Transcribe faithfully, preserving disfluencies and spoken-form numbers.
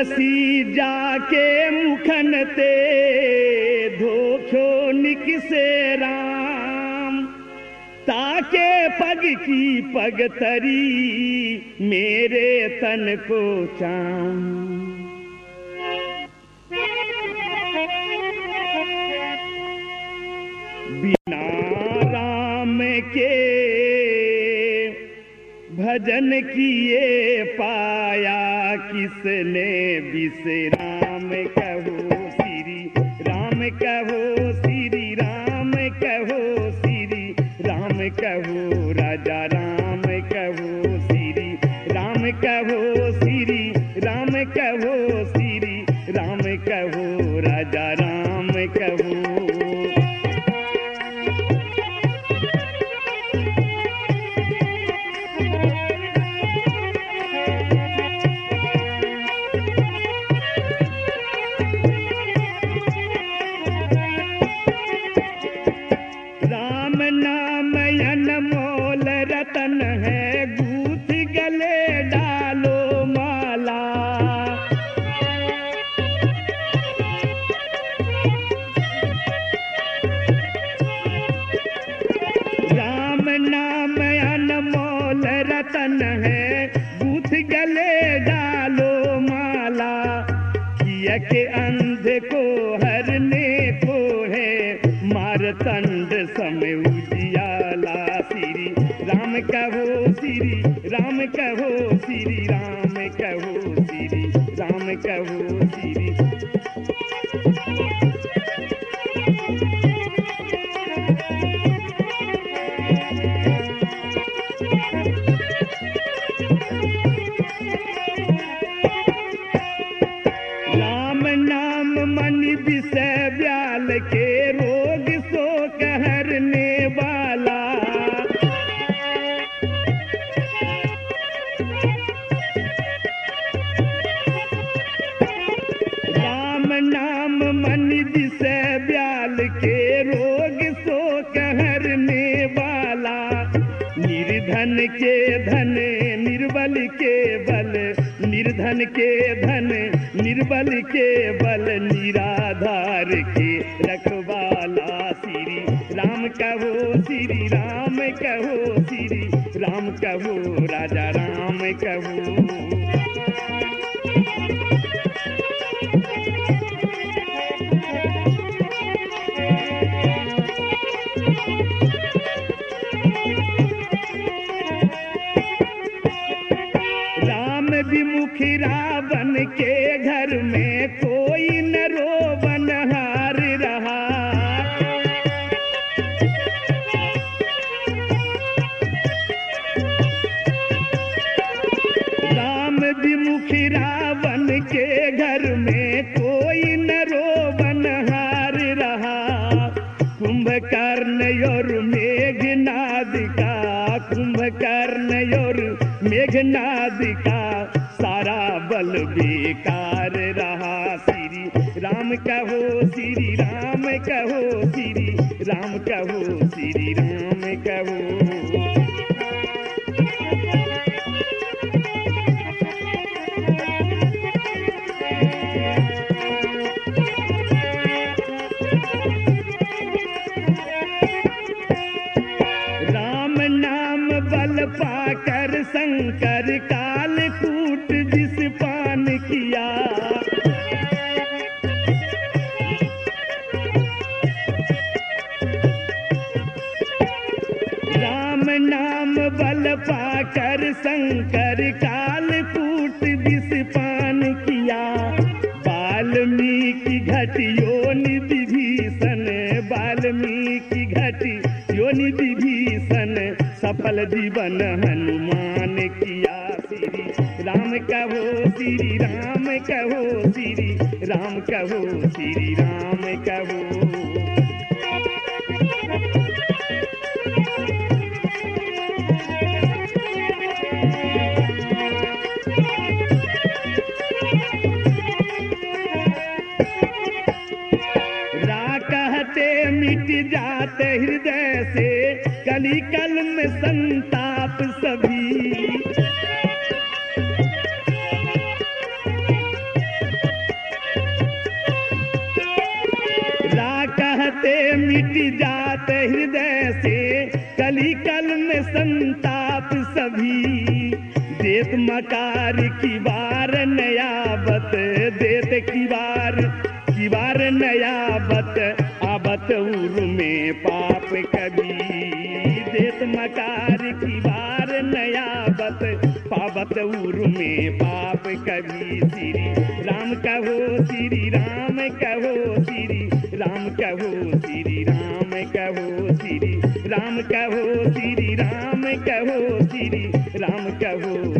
तुलसी जाके मुखन ते धोखो निकसे राम, ताके पग की पग तरी मेरे तन को चाम। बिना राम के भजन किए पाया किसने, विश्राम कहो श्री राम कहो, श्री राम कहो, श्री राम कहो, राजा राम कहो, श्री राम कहो, श्री राम कहो, श्री राम कहो, राजा राम कहो। रतन है गूथ गले डालो माला, राम नाम अनमोल रतन है गूथ गले डालो माला। किया के अंधे को हरने को है मारतंड समय उजियाला। श्री राम कहो श्री राम कहो, श्री राम कहो, श्री राम कहो, श्री राम नाम मन विषय व्याल के रोग सो कहरने वाला। नाम मन विषय व्याल के रोग सो कहरने वाला। निर्धन के धन निर्बल के बल, निर्धन के धन निर्बल के बल, निराधार के रखवाला। श्री राम कहो श्री राम कहो, श्री राम कहो, राजा राम कहो। विमुख रावण के घर में कोई न रोवनहार रहा। राम विमुख रावण के घर में कोई न रोवनहार रहा। कुंभकर्ण और मेघनाद का, कुंभकर्ण और मेघनाद का सारा बल बेकार रहा। श्री राम कहो श्री राम कहो, श्री राम कहो, श्री राम कहो। राम नाम बल पाकर शंकर काल कूट विष पान किया। राम नाम बल पाकर शंकर काल कूट विष पान किया। वाल्मीकि घटी योनि विभीषण, वाल्मीकि घटी योनि विभीषण, सफल जीवन हनुमान किया। श्री राम कहो श्री राम कहो, श्री राम कहो, श्री राम कहो। रा कहते मिट जाते हृदय से, कली कल में संताप सभी। मिट जात हृदय से कली कल में संताप सभी। देत मकार की बार नयाबत देत की बार की बार नयाबत आबत उर में पाप कभी। देत मकार की बार नयाबत पाबत उर में पाप कभी। श्री राम कहो श्री राम कहो श्री राम कहो श्री राम कहो श्री राम कहो श्री राम कहो श्री राम कहो